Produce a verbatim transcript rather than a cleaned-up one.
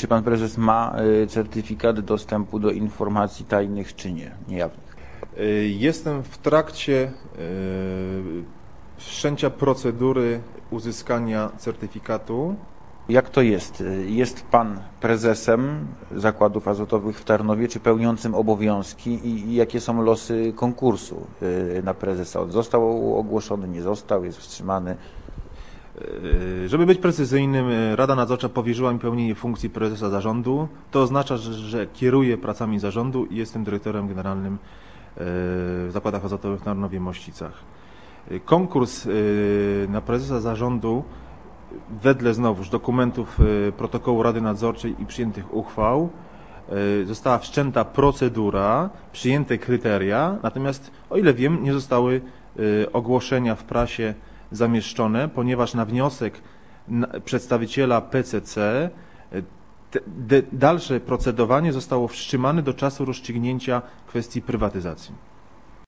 czy pan prezes ma certyfikat dostępu do informacji tajnych czy nie, niejawnych? Jestem w trakcie wszczęcia procedury uzyskania certyfikatu. Jak to jest? Jest pan prezesem Zakładów Azotowych w Tarnowie, czy pełniącym obowiązki i, i jakie są losy konkursu na prezesa? Został ogłoszony, nie został, jest wstrzymany? Żeby być precyzyjnym, Rada Nadzorcza powierzyła mi pełnienie funkcji prezesa zarządu. To oznacza, że, że kieruję pracami zarządu i jestem dyrektorem generalnym w Zakładach Azotowych w Tarnowie-Mościcach. Konkurs na prezesa zarządu wedle znowuż dokumentów protokołu Rady Nadzorczej i przyjętych uchwał została wszczęta procedura, przyjęte kryteria, natomiast o ile wiem, nie zostały ogłoszenia w prasie zamieszczone, ponieważ na wniosek przedstawiciela P C C dalsze procedowanie zostało wstrzymane do czasu rozstrzygnięcia kwestii prywatyzacji.